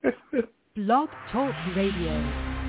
Blog Talk Radio.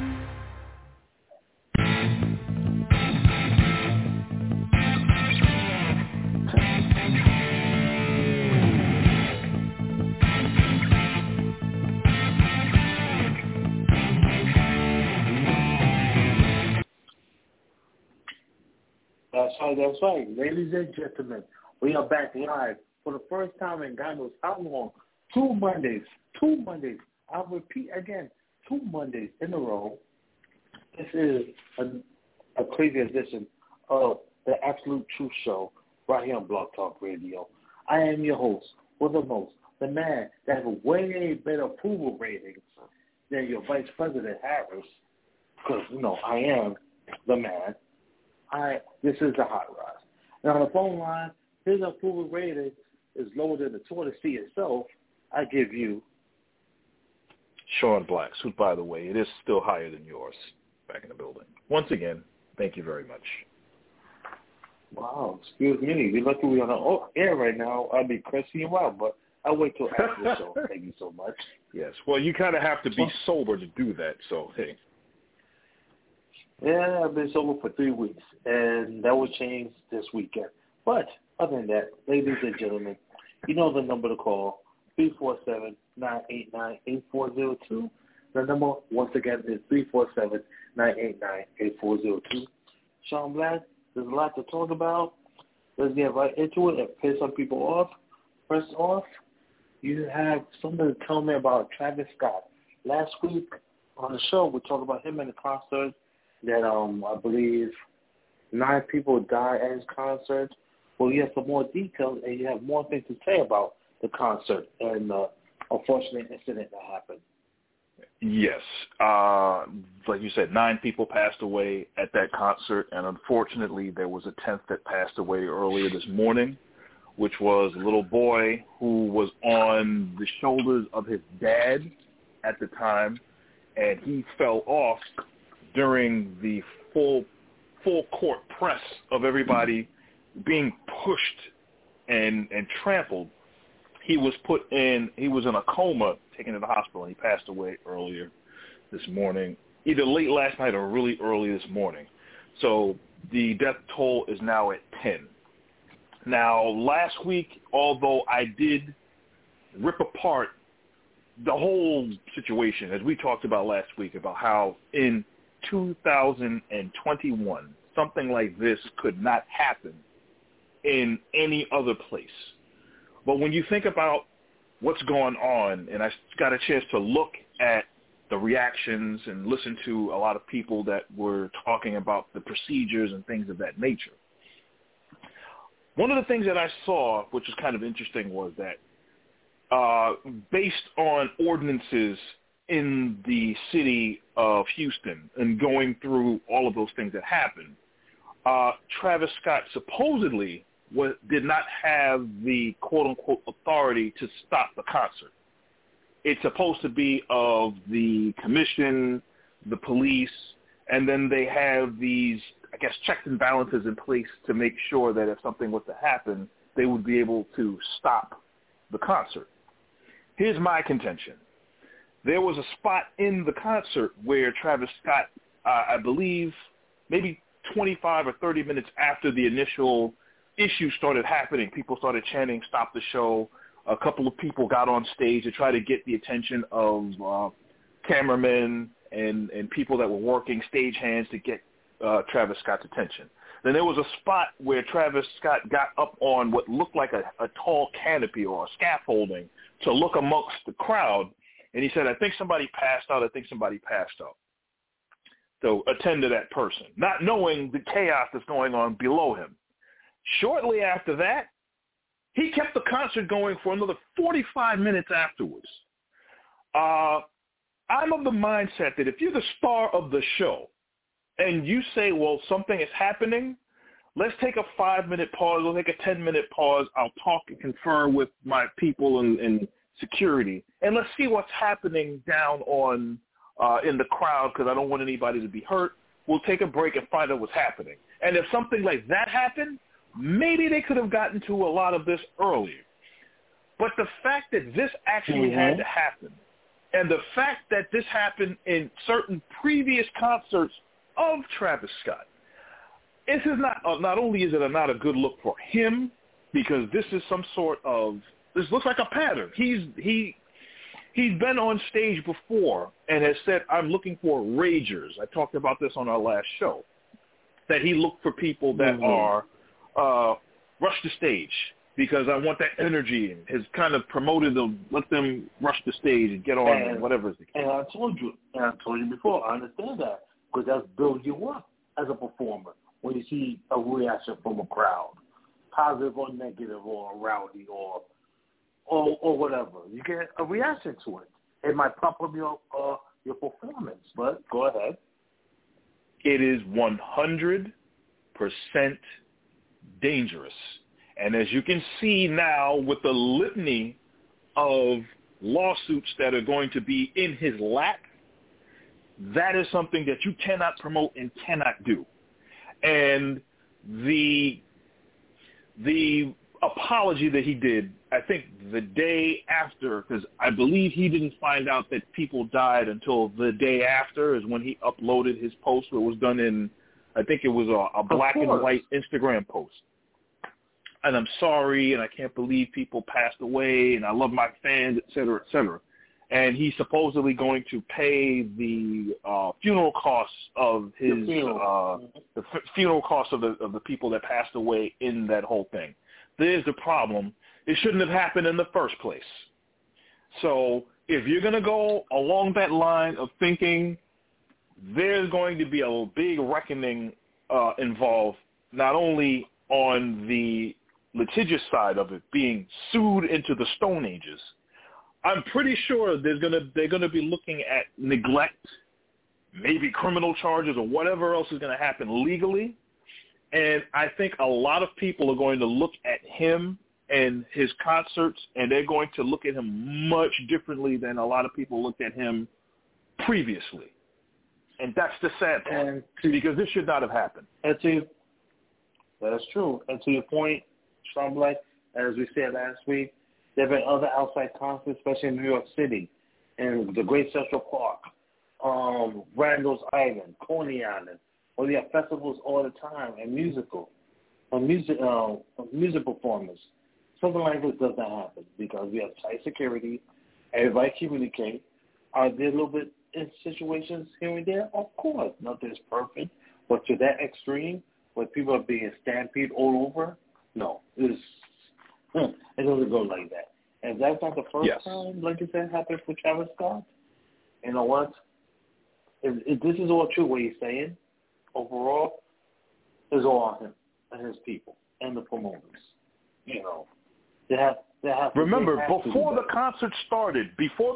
That's right. Ladies and gentlemen, we are back live for the first time in God knows how long. 2 Mondays. I'll repeat again, 2 Mondays in a row. This is a crazy edition of the Absolute Truth Show right here on Blog Talk Radio. I am your host with the most, the man that has way better approval ratings than your Vice President Harris, because, I am the man. This is the Hot Rod. And on the phone line, his approval rating is lower than the Tour de Sea itself. I give you Sean Blacks, who, by the way, it is still higher than yours, back in the building. Once again, thank you very much. Wow, excuse me. We're lucky we're on the air right now. I'd be cursing you out, but I'll wait till after the show. Thank you so much. Yes, well, you kind of have to be sober to do that, so hey. Yeah, I've been sober for 3 weeks, and that will change this weekend. But other than that, ladies and gentlemen, you know the number to call, 347-989-8402. The number, once again, is 347-989-8402. Sean Black, there's a lot to talk about. Let's get right into it and piss some people off. First off, you have something to tell me about Travis Scott. Last week on the show, we talked about him in the concert that I believe 9 people died at his concert. Well, you have some more details, and you have more things to say about the concert and the unfortunate incident that happened. Yes. Like you said, 9 people passed away at that concert, and unfortunately there was a 10th that passed away earlier this morning, which was a little boy who was on the shoulders of his dad at the time, and he fell off during the full court press of everybody being pushed and trampled. He was in a coma, taken to the hospital, and he passed away earlier this morning, either late last night or really early this morning. So the death toll is now at 10. Now, last week, although I did rip apart the whole situation, as we talked about last week, about how in 2021, something like this could not happen in any other place. But when you think about what's going on, and I got a chance to look at the reactions and listen to a lot of people that were talking about the procedures and things of that nature, one of the things that I saw, which was kind of interesting, was that based on ordinances in the city of Houston and going through all of those things that happened, Travis Scott supposedly did not have the quote-unquote authority to stop the concert. It's supposed to be of the commission, the police, and then they have these, I guess, checks and balances in place to make sure that if something was to happen, they would be able to stop the concert. Here's my contention. There was a spot in the concert where Travis Scott, I believe, maybe 25 or 30 minutes after the initial issue started happening, people started chanting, "Stop the show." A couple of people got on stage to try to get the attention of cameramen and people that were working, stagehands, to get Travis Scott's attention. Then there was a spot where Travis Scott got up on what looked like a tall canopy or a scaffolding to look amongst the crowd, and he said, I think somebody passed out. So attend to that person, not knowing the chaos that's going on below him. Shortly after that, he kept the concert going for another 45 minutes afterwards. I'm of the mindset that if you're the star of the show and you say, well, something is happening, let's take a 5-minute pause, we'll take a 10-minute pause, I'll talk and confer with my people and security, and let's see what's happening down on in the crowd, because I don't want anybody to be hurt. We'll take a break and find out what's happening. And if something like that happened, maybe they could have gotten to a lot of this earlier. But the fact that this actually had to happen, And the fact that this happened in certain previous concerts of Travis Scott, this is not only is it not a good look for him, because this is some sort of, this looks like a pattern. He's been on stage before and has said, I'm looking for ragers. I talked about this on our last show, that he looked for people that are rush the stage because I want that energy, and has kind of promoted them, let them rush the stage and get on and whatever is the case. And I told you before, I understand that, because that's build you up as a performer when you see a reaction from a crowd, positive or negative or rowdy or whatever. You get a reaction to it. It might pump up your performance, but go ahead. It is 100% dangerous. And as you can see now with the litany of lawsuits that are going to be in his lap, that is something that you cannot promote and cannot do. And the apology that he did, I think the day after, because I believe he didn't find out that people died until the day after, is when he uploaded his post. It was done in, I think it was a black and white Instagram post. And I'm sorry, and I can't believe people passed away, and I love my fans, et cetera, et cetera. And he's supposedly going to pay the funeral costs of his the funeral costs of the people that passed away in that whole thing. There's the problem. It shouldn't have happened in the first place. So if you're going to go along that line of thinking, there's going to be a big reckoning involved, not only on the litigious side of it, being sued into the Stone Ages. I'm pretty sure they're going to be looking at neglect, maybe criminal charges or whatever else is going to happen legally. And I think a lot of people are going to look at him and his concerts, and they're going to look at him much differently than a lot of people looked at him previously. And that's the sad part, because this should not have happened. That's true. And to your point, Sean Black, as we said last week, there have been other outside concerts, especially in New York City, and the Great Central Park, Randall's Island, Coney Island, where they have festivals all the time and music performers. Something like this doesn't happen because we have tight security. Everybody communicate. Are there a little bit in situations here and there? Of course. Nothing is perfect. But to that extreme, where people are being stampeded all over, no. It doesn't go like that. And that's not the first time, like you said, happened for Travis Scott. You know what? If this is all true, what he's saying, overall, is all on him and his people and the promoters. You know, they have remember, before the concert started,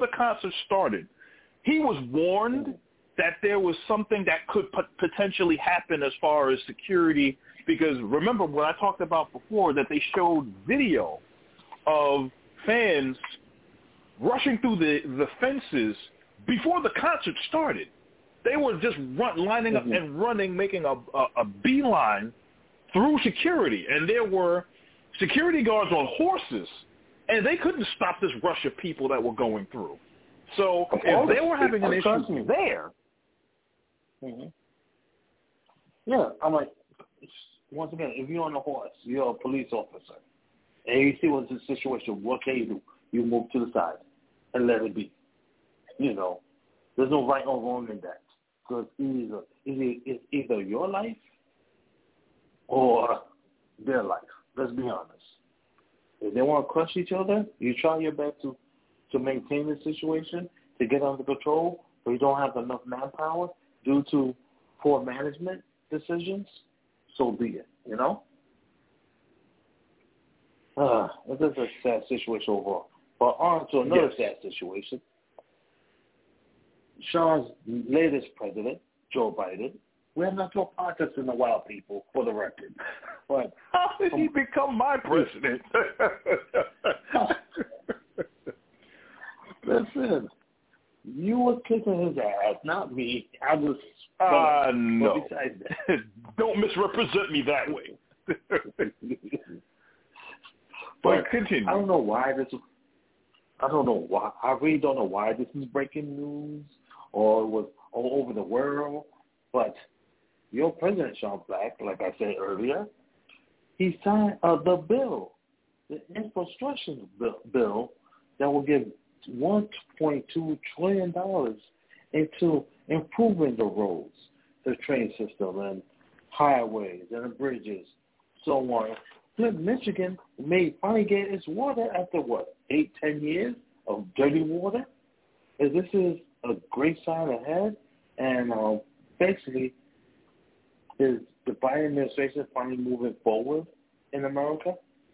he was warned that there was something that could potentially happen as far as security. Because remember what I talked about before, that they showed video of fans rushing through the fences before the concert started. They were just lining up and running, making a beeline through security. And there were security guards on horses, and they couldn't stop this rush of people that were going through. So if they were having an issue there. Yeah, I'm like, once again, if you're on a horse, you're a police officer, and you see what's the situation, what can you do? You move to the side and let it be. You know, there's no right or wrong in that. Because it's either your life or their life. Let's be honest. If they want to crush each other, you try your best to maintain the situation, to get under control, but you don't have enough manpower due to poor management decisions, so be it, you know? It is a sad situation overall. But on to another sad situation. Sean's latest president, Joe Biden, we have not talked politics in a while, people, for the record. But how did he become my president? Listen, you were kicking his ass, not me. I was. No. Don't misrepresent me that way. But continue. I don't know why this. I don't know why. I really don't know why this is breaking news or it was all over the world. But your president, Sean Black, like I said earlier, he signed the bill, the infrastructure bill that will give $1.2 trillion into improving the roads, the train system, and highways and the bridges, so on. Flint, Michigan may finally get its water after, 8-10 years of dirty water? This is a great sign ahead, and basically, is the Biden administration finally moving forward in America?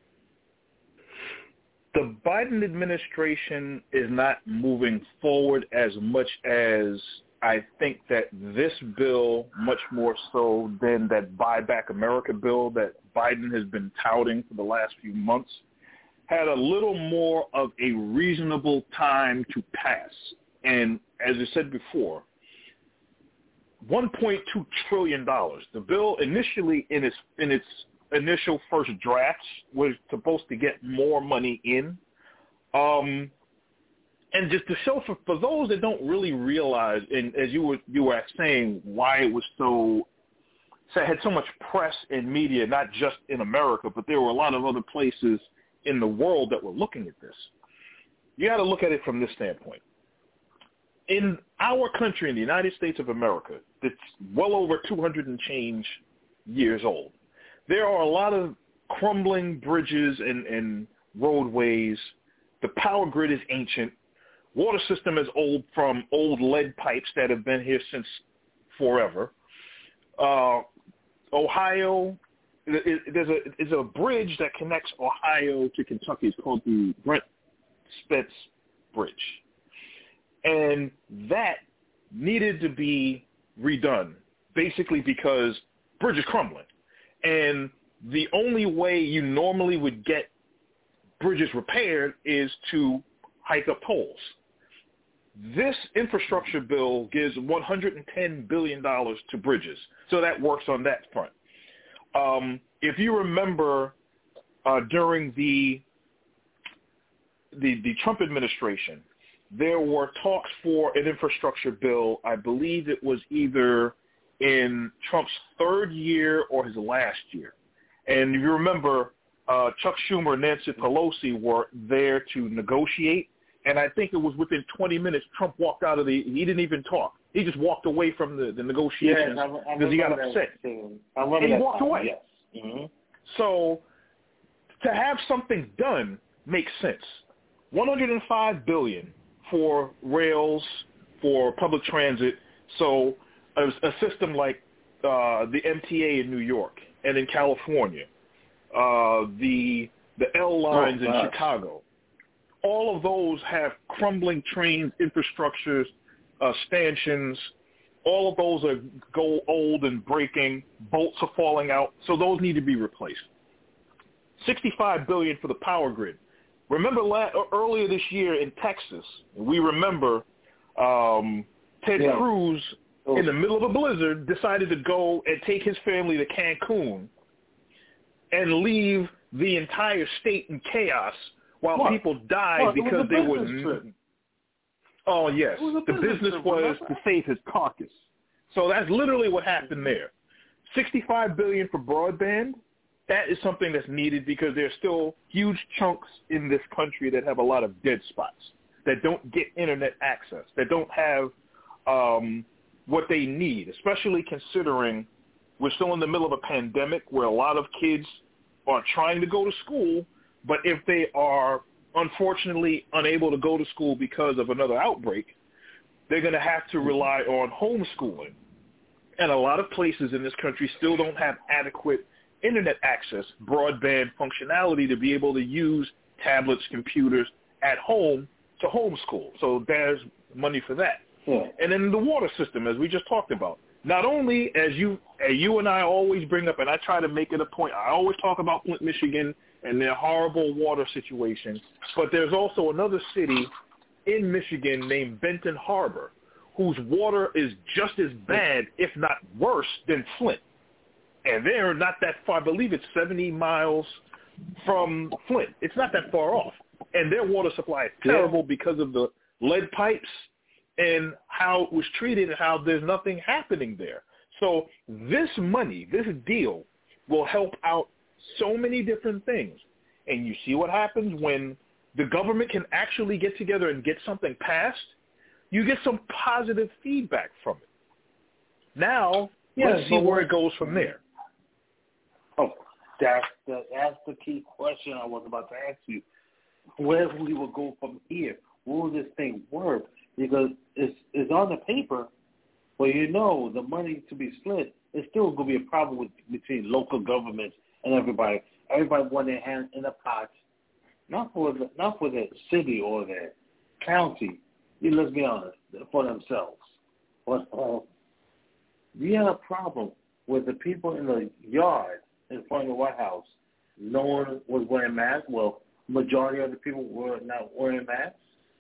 The Biden administration is not moving forward as much as I think that this bill, much more so than that Buy Back America bill that Biden has been touting for the last few months, had a little more of a reasonable time to pass. And as I said before, $1.2 trillion. The bill initially in its initial first drafts was supposed to get more money in. And just to show for those that don't really realize, and as you were saying, why it was had so much press and media, not just in America, but there were a lot of other places in the world that were looking at this. You got to look at it from this standpoint. In our country, in the United States of America, that's well over 200 and change years old, there are a lot of crumbling bridges and roadways. The power grid is ancient. Water system is old from old lead pipes that have been here since forever. Ohio, there's a bridge that connects Ohio to Kentucky. It's called the Brent Spence Bridge. And that needed to be redone, basically because bridge is crumbling. And the only way you normally would get bridges repaired is to hike up tolls. This infrastructure bill gives $110 billion to bridges, so that works on that front. If you remember, during the Trump administration, there were talks for an infrastructure bill. I believe it was either in Trump's third year or his last year. And if you remember, Chuck Schumer and Nancy Pelosi were there to negotiate. And I think it was within 20 minutes, Trump walked out of he didn't even talk. He just walked away from the negotiations because he got upset. And he walked away. Yes. Mm-hmm. So to have something done makes sense. $105 billion for rails, for public transit. So a system like the MTA in New York and in California, the L lines in Chicago. All of those have crumbling trains, infrastructures, stanchions. All of those go old and breaking. Bolts are falling out, so those need to be replaced. $65 billion for the power grid. Remember earlier this year in Texas, we remember Ted Cruz, in the middle of a blizzard, decided to go and take his family to Cancun and leave the entire state in chaos while people died because they were. Oh, yes. The business was to save his carcass. So that's literally what happened there. $65 billion for broadband. That is something that's needed because there's still huge chunks in this country that have a lot of dead spots, that don't get internet access, that don't have what they need, especially considering we're still in the middle of a pandemic where a lot of kids are trying to go to school, but if they are unfortunately unable to go to school because of another outbreak, they're going to have to rely on homeschooling. And a lot of places in this country still don't have adequate internet access, broadband functionality to be able to use tablets, computers at home to homeschool. So there's money for that. Yeah. And then the water system, as we just talked about. Not only, as you and I always bring up, and I try to make it a point, I always talk about Flint, Michigan, and their horrible water situation, but there's also another city in Michigan named Benton Harbor, whose water is just as bad, if not worse, than Flint. And they're not that far. I believe it's 70 miles from Flint. It's not that far off. and their water supply is terrible because of the lead pipes and how it was treated and how there's nothing happening there. So this money, this deal, will help out so many different things. And you see what happens when the government can actually get together and get something passed? You get some positive feedback from it. Now, let's see where it goes from there. Oh, that's the key question I was about to ask you. Where we will go from here? What will this thing work? Because it's on the paper, but the money to be split is still going to be a problem between local governments and everybody. Everybody want their hand in the pot, not for the city or the county. Let's be honest, for themselves. But we had a problem with the people in the yard in front of the White House. No one was wearing masks. Well, majority of the people were not wearing masks.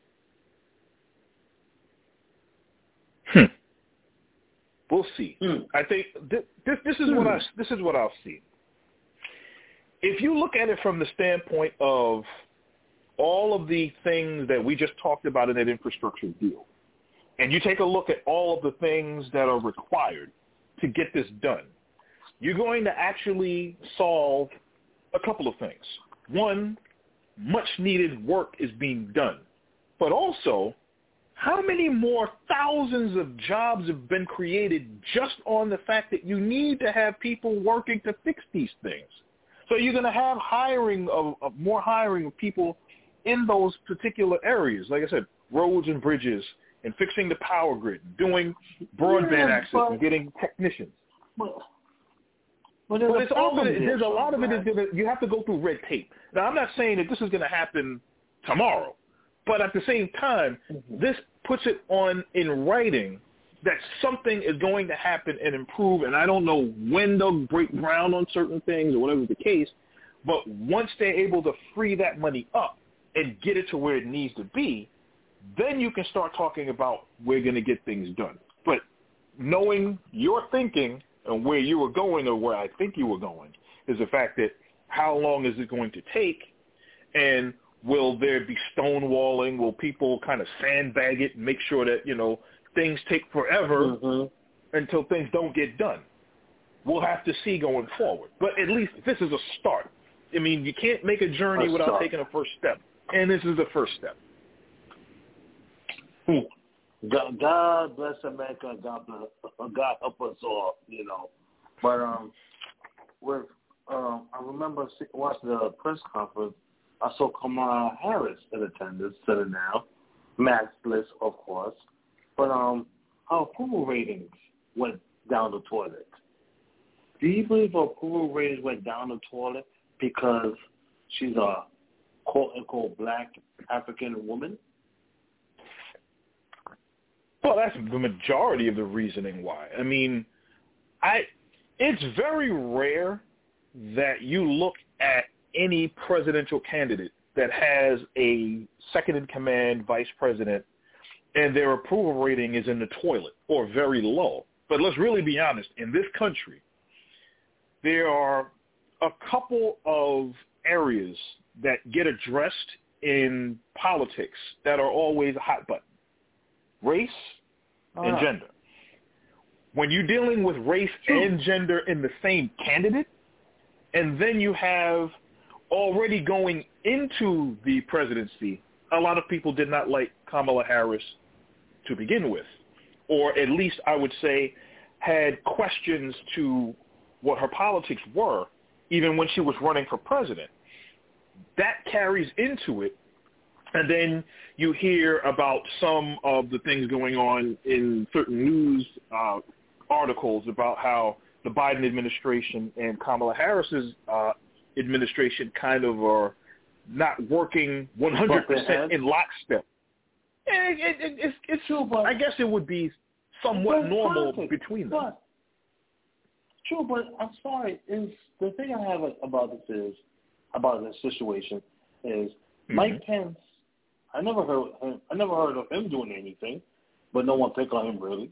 We'll see. I think this is what I'll see. If you look at it from the standpoint of all of the things that we just talked about in that infrastructure deal, and you take a look at all of the things that are required to get this done, you're going to actually solve a couple of things. One, much needed work is being done, but also how many more thousands of jobs have been created just on the fact that you need to have people working to fix these things? So you're going to have more hiring of people in those particular areas. Like I said, roads and bridges and fixing the power grid, doing broadband access and getting technicians. But it's also, there's a lot of it is going to, you have to go through red tape. Now, I'm not saying that this is going to happen tomorrow, but at the same time, this puts it in writing that something is going to happen and improve, and I don't know when they'll break ground on certain things or whatever the case, but once they're able to free that money up and get it to where it needs to be, then you can start talking about we're going to get things done. But knowing your thinking and where you were going or where I think you were going is the fact that how long is it going to take, and will there be stonewalling? Will people kind of sandbag it and make sure that, things take forever until things don't get done? We'll have to see going forward. But at least this is a start. I mean, you can't make a journey without taking a first step, and this is the first step. God bless America. God help us all. But I remember watching the press conference. I saw Kamala Harris in attendance, sitting down, maskless, of course. But her approval ratings went down the toilet. Do you believe her approval ratings went down the toilet because she's a quote-unquote black African woman? Well, that's the majority of the reasoning why. I mean, it's very rare that you look at any presidential candidate that has a second-in-command vice president and their approval rating is in the toilet or very low. But let's really be honest. In this country, there are a couple of areas that get addressed in politics that are always a hot button. Race and gender. When you're dealing with race and gender in the same candidate, and then you have already going into the presidency, a lot of people did not like Kamala Harris to begin with, or at least I would say had questions to what her politics were, even when she was running for president. That carries into it, and then you hear about some of the things going on in certain news articles about how the Biden administration and Kamala Harris's administration kind of are not working 100% in lockstep. It's true, but I guess it would be somewhat normal between them. True, but I'm sorry. The thing I have about this situation is Mike Pence. I never heard of him doing anything, but no one picked on him really.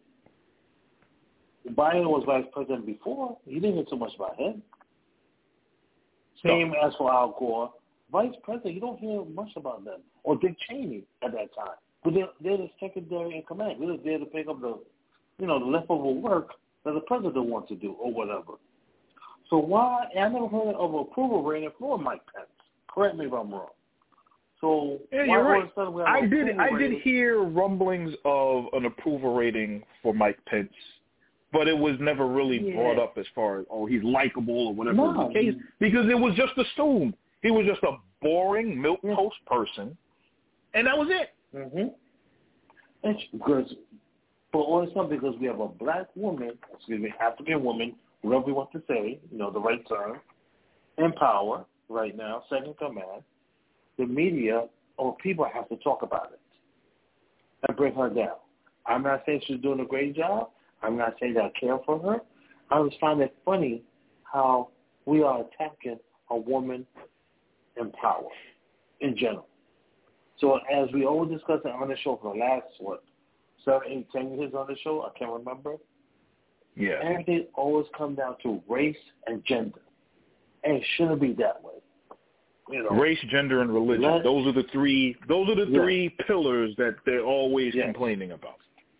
Biden was vice president before. He didn't hear too much about him. Same as for Al Gore. Vice president, you don't hear much about them. Or Dick Cheney at that time. But they're the secondary in command. They're there to pick up the leftover work that the president wants to do or whatever. So why? I never heard of approval rating for Mike Pence. Correct me if I'm wrong. So yeah, you're right. I did hear rumblings of an approval rating for Mike Pence, but it was never really brought up as far as, oh, he's likable or whatever was the case, because it was just assumed he was just a boring milquetoast person, and that was it. Mm-hmm. It's because, but also because we have a black woman, African woman, whatever we want to say, the right term, in power right now, second command. The media or people have to talk about it and bring her down. I'm not saying she's doing a great job. I'm not saying that I care for her. I just find it funny how we are attacking a woman in power in general. So as we always discuss it on the show for the last, 7, 8, 10 years on the show, I can't remember. Yeah. Everything always comes down to race and gender. And it shouldn't be that way. Race, gender, and religion. Those are the three three pillars that they're always complaining about.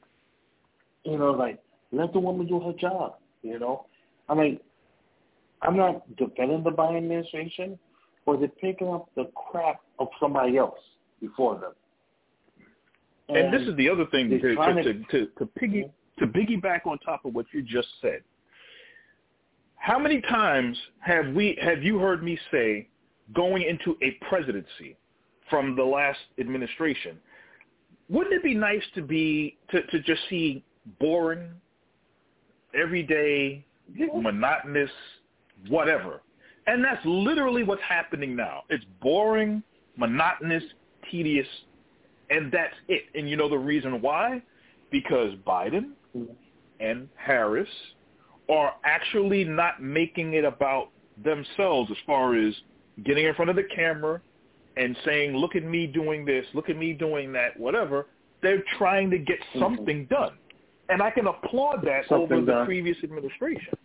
Let the woman do her job, I mean, I'm not defending the Biden administration, but they're picking up the crap of somebody else before them. And this is the other thing, to piggyback on top of what you just said. How many times have you heard me say, going into a presidency from the last administration, wouldn't it be nice to just see boring, everyday, monotonous, whatever? And that's literally what's happening now. It's boring, monotonous, tedious, and that's it. And you know the reason why? Because Biden and Harris are actually not making it about themselves as far as getting in front of the camera and saying, look at me doing this, look at me doing that, whatever. They're trying to get something done. And I can applaud that over the previous administration.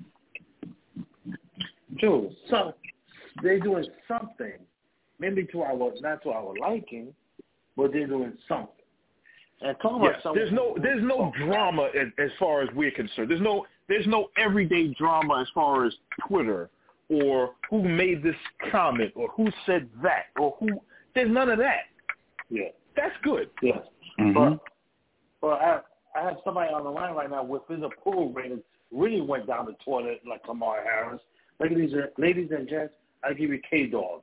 True. So they're doing something, maybe not to our liking, but they're doing something. And there's no drama as far as we're concerned. There's no everyday drama as far as Twitter or who made this comment or who said that or who. There's none of that. Yeah, that's good. Yeah, but I have somebody on the line right now with his approval rating really went down the toilet like Kamala Harris. Ladies and gents, I give you K-Dog.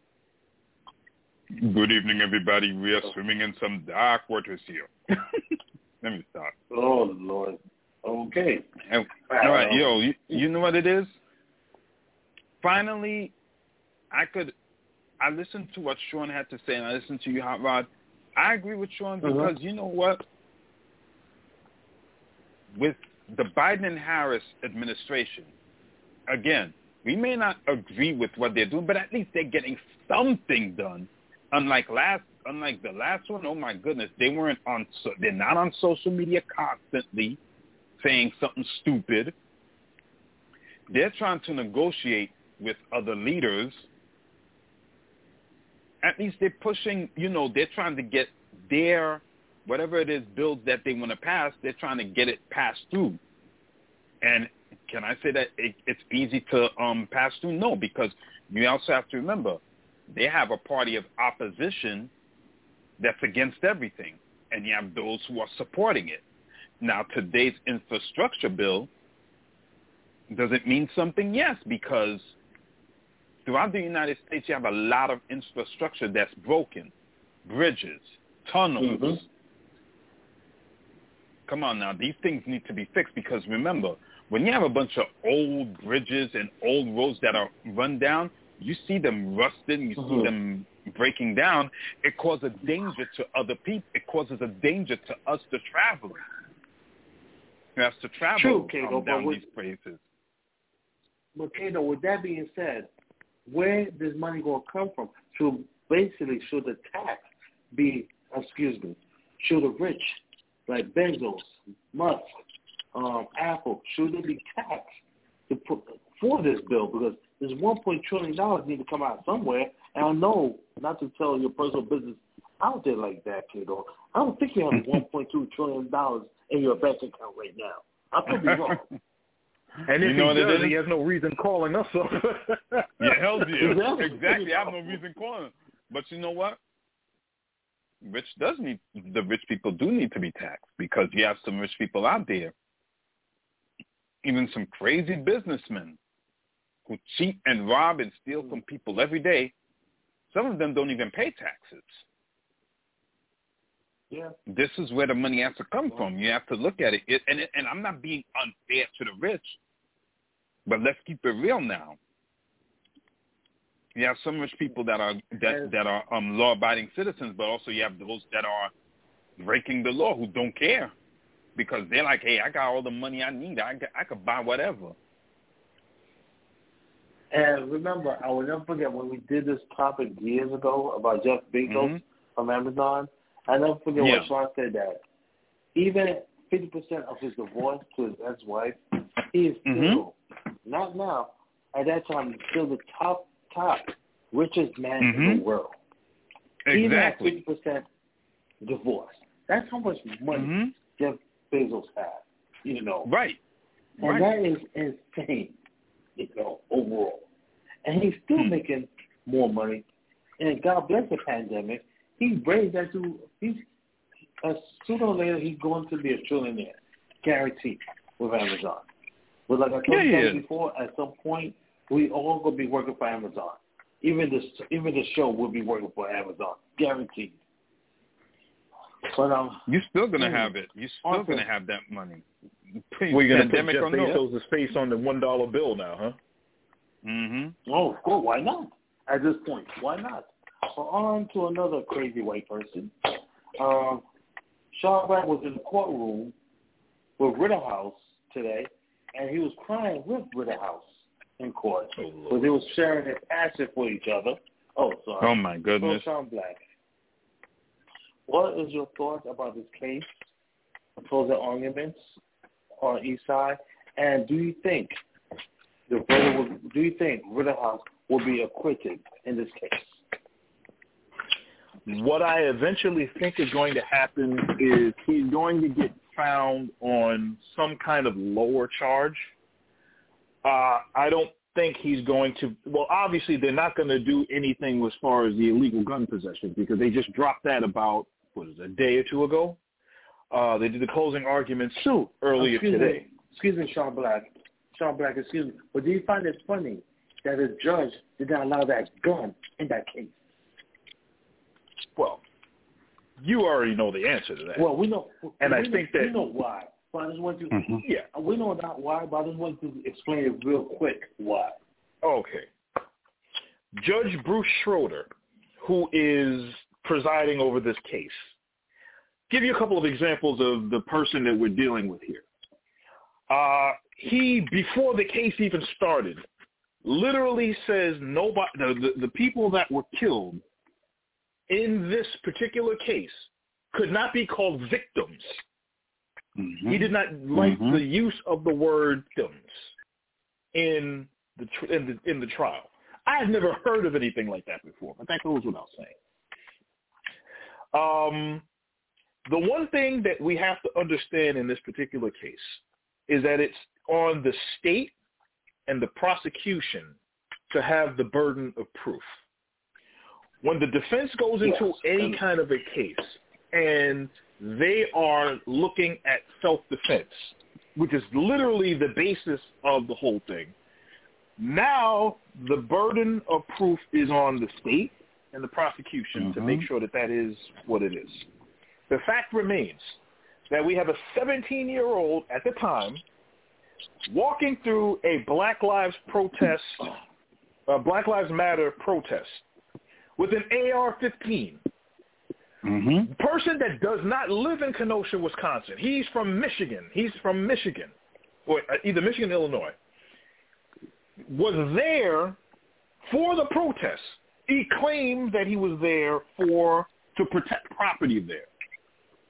Good evening, everybody. We are swimming in some dark waters here. Let me start. Oh, Lord. Okay. All right, you know what it is? Finally, I listened to what Sean had to say, and I listened to you, Hot Rod. I agree with Sean because you know what? With the Biden and Harris administration, again, we may not agree with what they're doing, but at least they're getting something done. Unlike the last one, oh my goodness, they're not on social media constantly saying something stupid. They're trying to negotiate with other leaders. At least they're pushing, they're trying to get their, whatever it is, bills that they want to pass, they're trying to get it passed through. And can I say that it's easy to pass through? No, because you also have to remember, they have a party of opposition that's against everything, and you have those who are supporting it. Now, today's infrastructure bill, does it mean something? Yes, because throughout the United States, you have a lot of infrastructure that's broken. Bridges, tunnels. Mm-hmm. Come on now, these things need to be fixed because remember, when you have a bunch of old bridges and old roads that are run down, you see them rusting, you see them breaking down. It causes a danger to other people. It causes a danger to us, the travelers. Who has to travel down these places. But, Kato, with that being said, where does money going to come from? Should the tax be, should the rich, like Bezos, Musk, Apple, should it be taxed for this bill because this $1.1 trillion need to come out somewhere. And I know not to tell your personal business out there like that, kiddo. I don't think you have $1.2 trillion in your bank account right now. I could be wrong. And if he does, he has no reason calling us. So. Yeah, hell yeah. Exactly. I have no reason calling him. But you know what? The rich people do need to be taxed because you have some rich people out there, even some crazy businessmen who cheat and rob and steal from people every day. Some of them don't even pay taxes. Yeah. This is where the money has to come from. You have to look at it. And I'm not being unfair to the rich, but let's keep it real now. You have some rich people that are law-abiding citizens, but also you have those that are breaking the law who don't care because they're like, hey, I got all the money I need. I could buy whatever. And remember, I will never forget when we did this topic years ago about Jeff Bezos from Amazon. I never forget what Sean said that even 50% of his divorce to his ex-wife, he is still, not now, at that time, still the top richest man in the world. Exactly. Even at 50% divorce. That's how much money Jeff Bezos has, you know. Right. And that is insane, you know, overall. And he's still making more money. And God bless the pandemic. He raised that to, sooner or later, he's going to be a trillionaire, guaranteed, with Amazon. But like I told you before, at some point, we all going to be working for Amazon. Even the show will be working for Amazon, guaranteed. But you're still going to have it. You're still going to have that money. We're going to put Jeff Bezos' face on the $1 bill now, huh? Oh, of course. Why not? At this point, why not? Well, on to another crazy white person. Sean Black was in the courtroom with Rittenhouse today, and he was crying with Rittenhouse in court because they was sharing their passion for each other. Oh, sorry. Oh, my goodness. So, Sean Black, what is your thoughts about this case, opposing arguments on each side, and do you think Rittenhouse will be acquitted in this case? What I eventually think is going to happen is he's going to get found on some kind of lower charge. I don't think he's going to – well, obviously they're not going to do anything as far as the illegal gun possession because they just dropped that about, a day or two ago? They did the closing arguments earlier today. Excuse me, Sean Black, excuse me. But do you find it funny that a judge did not allow that gun in that case? Well, you already know the answer to that. Well, we know. And I think that... We know why. But I just want you... Yeah, we know not why, but I just want you to explain it real quick why. Okay. Judge Bruce Schroeder, who is presiding over this case, give you a couple of examples of the person that we're dealing with here. He, before the case even started, literally says nobody, the people that were killed in this particular case could not be called victims. He did not like the use of the word victims in the trial. I have never heard of anything like that before, but that goes without saying. The one thing that we have to understand in this particular case is that it's on the state and the prosecution to have the burden of proof. When the defense goes into any kind of a case and they are looking at self-defense, which is literally the basis of the whole thing, now the burden of proof is on the state and the prosecution to make sure that that is what it is. The fact remains that we have a 17-year-old at the time walking through a Black Lives Matter protest with an AR-15. Person that does not live in Kenosha, Wisconsin. He's from Michigan. Or either Michigan or Illinois. Was there for the protest. He claimed that he was there to protect property there.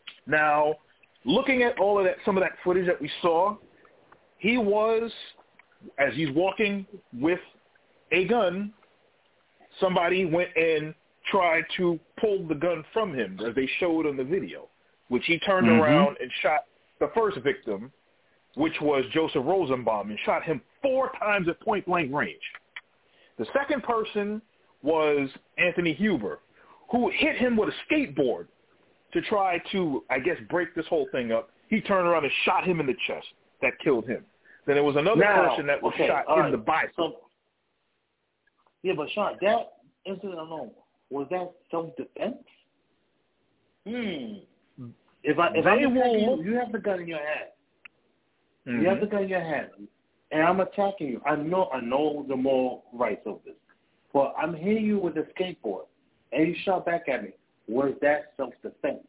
Now, looking at all of that, some of that footage that we saw, he was as he's walking with a gun, somebody went and tried to pull the gun from him, as they showed on the video, which he turned around and shot the first victim, which was Joseph Rosenbaum, and shot him 4 times at point-blank range. The second person was Anthony Huber, who hit him with a skateboard to try to, I guess, break this whole thing up. He turned around and shot him in the chest. That killed him. Then there was another person that was shot in the bicep. Yeah, but Sean, that incident alone, was that self-defense? If I'm attacking you have the gun in your hand. You have the gun in your hand, and I'm attacking you. I know the moral rights of this. But I'm hitting you with a skateboard, and you shot back at me. Was that self-defense?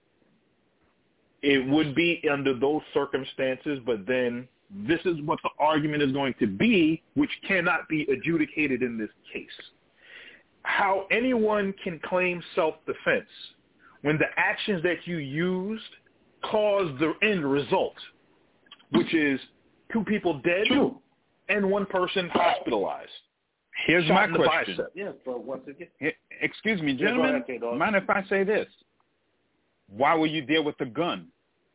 It would be under those circumstances, but then this is what the argument is going to be, which cannot be adjudicated in this case. How anyone can claim self-defense when the actions that you used caused the end result, which is 2 people dead and 1 person hospitalized. Here's my question. Yes, but once again, excuse me, gentlemen. Mind if I say this? Why were you there with the gun?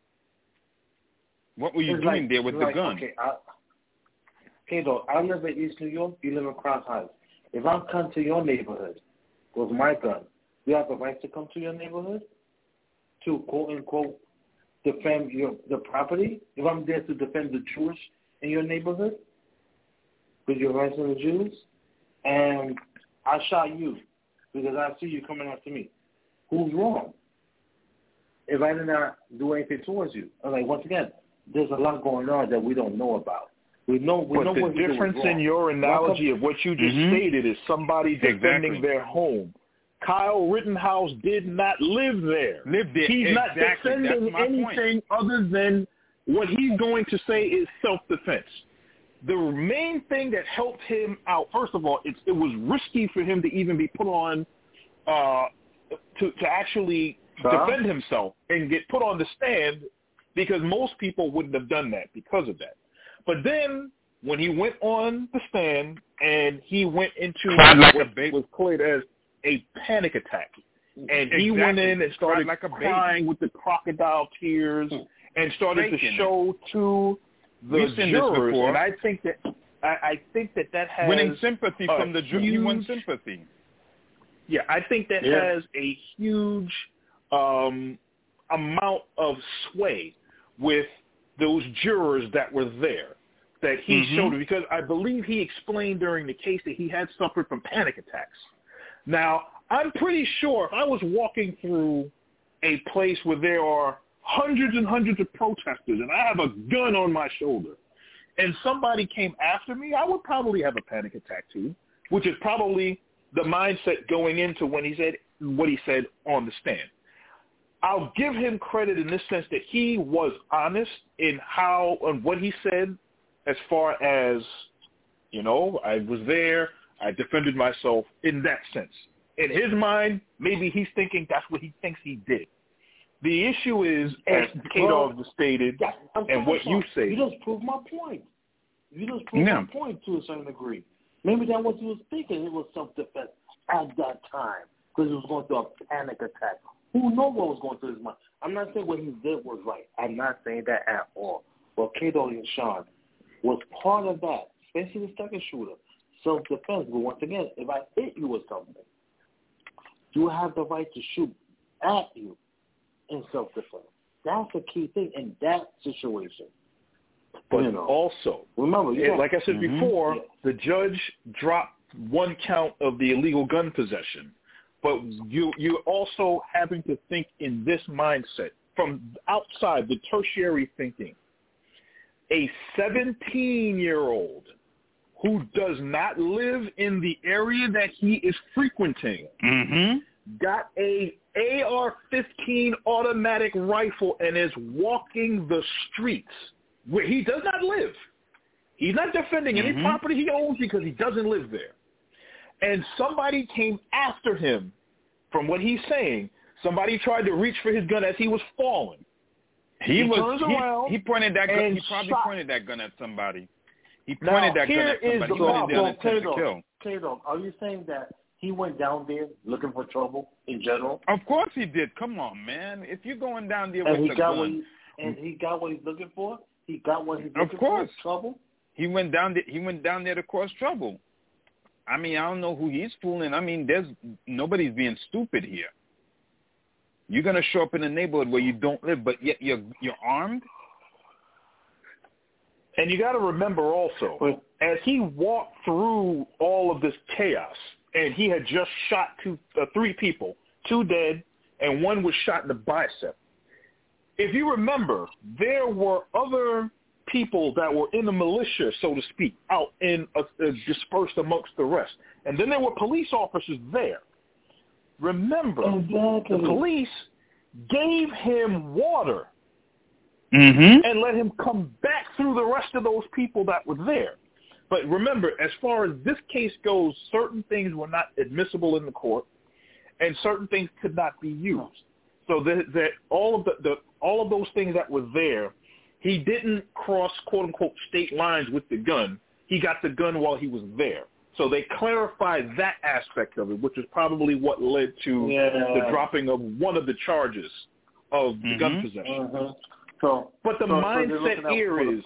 What were you doing there with the gun? Okay, though, I live in East New York. You live in Cross Heights. If I'm come to your neighborhood with my gun, you have the right to come to your neighborhood to quote unquote defend the property. If I'm there to defend the Jewish in your neighborhood, with your rights of the Jews, and I shot you because I see you coming after me, who's wrong? If I did not do anything towards you, I'm like, once again, there's a lot going on that we don't know about. We know the difference in your analogy of what you just stated is somebody defending their home. Kyle Rittenhouse did not live there. He's not defending anything other than what he's going to say is self-defense. The main thing that helped him out, first of all, it was risky for him to even be put on to actually defend himself and get put on the stand, because most people wouldn't have done that because of that. But then when he went on the stand and he went into what was called as a panic attack, and he went in and started crying with the crocodile tears and started to show to the jurors, and I think that has winning sympathy from the jury. He won sympathy. Yeah, I think that has a huge amount of sway with those jurors that were there, that he showed it, because I believe he explained during the case that he had suffered from panic attacks. Now, I'm pretty sure if I was walking through a place where there are hundreds and hundreds of protesters and I have a gun on my shoulder and somebody came after me, I would probably have a panic attack too, which is probably the mindset going into when he said what he said on the stand. I'll give him credit in this sense that he was honest in what he said, as far as, I was there, I defended myself in that sense. In his mind, maybe he's thinking that's what he thinks he did. The issue is, as K-Dog stated, and what you say. You just proved my point. My point to a certain degree. Maybe that was what he was thinking. It was self-defense at that time because he was going through a panic attack. Who knows what was going through his mind? I'm not saying what he did was right. I'm not saying that at all. But K-Dog and Sean was part of that, especially the second shooter, self-defense. But once again, if I hit you with something, you have the right to shoot at you in self-defense. That's a key thing in that situation. But also, remember, like I said before, the judge dropped 1 count of the illegal gun possession. But you're also having to think in this mindset from outside the tertiary thinking. A 17-year-old who does not live in the area that he is frequenting got a AR-15 automatic rifle and is walking the streets where he does not live. He's not defending any property he owns because he doesn't live there. And somebody came after him, from what he's saying. Somebody tried to reach for his gun as he was falling. He pointed that gun. He probably pointed that gun at somebody. He pointed that gun at somebody. He went in there and attempted to kill. K-Dog, are you saying that he went down there looking for trouble in general? Of course he did. Come on, man. If you're going down there and with a gun. He got what he's looking for? He got what he's looking for? Trouble? He went down there to cause trouble. I mean, I don't know who he's fooling. I mean, nobody's being stupid here. You're going to show up in a neighborhood where you don't live, but yet you're armed? And you got to remember also, as he walked through all of this chaos, and he had just shot 3 people, 2 dead, and 1 was shot in the bicep. If you remember, there were other people that were in the militia, so to speak, out in dispersed amongst the rest. And then there were police officers there. Remember, the police gave him water and let him come back through the rest of those people that were there. But remember, as far as this case goes, certain things were not admissible in the court, and certain things could not be used. So that all of those things that were there, he didn't cross quote unquote state lines with the gun. He got the gun while he was there. So they clarified that aspect of it, which is probably what led to the dropping of one of the charges of the gun possession. But the mindset here is,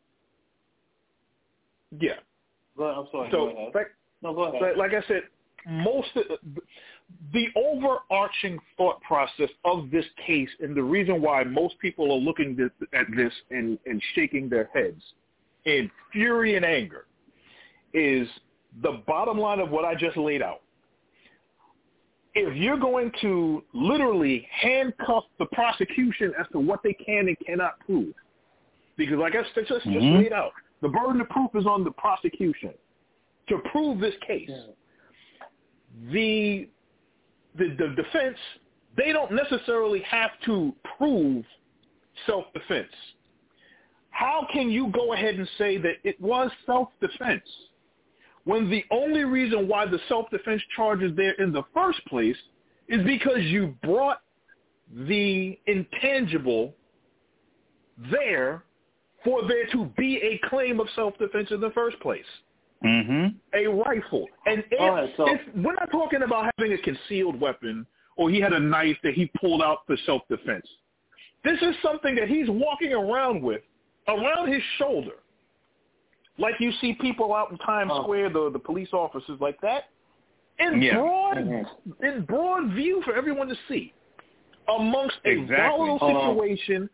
yeah. I'm sorry. So, go ahead. Like I said, most of the overarching thought process of this case, and the reason why most people are looking at this and shaking their heads in fury and anger, is the bottom line of what I just laid out. If you're going to literally handcuff the prosecution as to what they can and cannot prove, because like I just laid out, the burden of proof is on the prosecution to prove this case. The defense, they don't necessarily have to prove self-defense. How can you go ahead and say that it was self-defense when the only reason why the self-defense charge is there in the first place is because you brought the intangible there for there to be a claim of self-defense in the first place? A rifle. And if we're not talking about having a concealed weapon or he had a knife that he pulled out for self-defense. This is something that he's walking around with around his shoulder. Like you see people out in Times Square, the police officers like that, in broad view for everyone to see, amongst a volatile situation.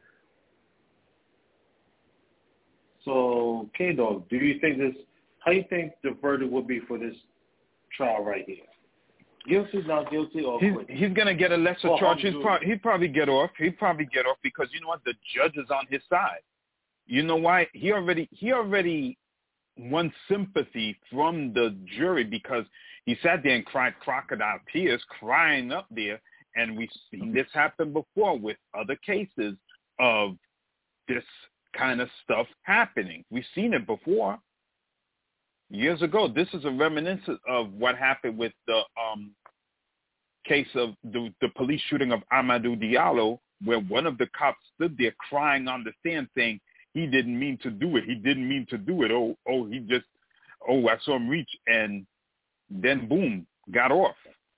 So, K-Dog, do you think how do you think the verdict would be for this trial right here? Guilty, not guilty, or acquitted? He's going to get a lesser charge. He'd probably get off. He'd probably get off because, you know what, the judge is on his side. You know why? He already won sympathy from the jury because he sat there and cried crocodile tears, crying up there. And we've seen this happen before with other cases of this kind of stuff happening. We've seen it before. Years ago, this is a reminiscence of what happened with the case of the police shooting of Amadou Diallo, where one of the cops stood there crying on the stand saying he didn't mean to do it. He didn't mean to do it. I saw him reach, and then boom, got off.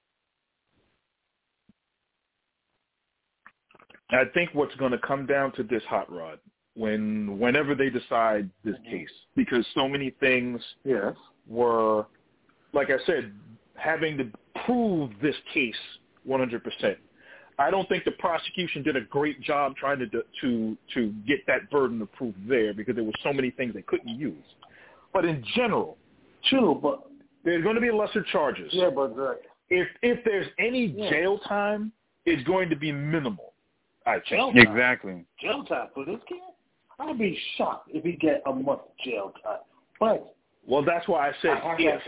I think what's going to come down to this, Hot Rod, whenever they decide this case, because so many things were, like I said, having to prove this case 100%. I don't think the prosecution did a great job trying to get that burden of proof there because there were so many things they couldn't use. But in general, but there's going to be lesser charges. Yeah, but if there's any jail time, it's going to be minimal. Exactly. Jail time for this kid? I'd be shocked if he get a month jail time. But that's why I said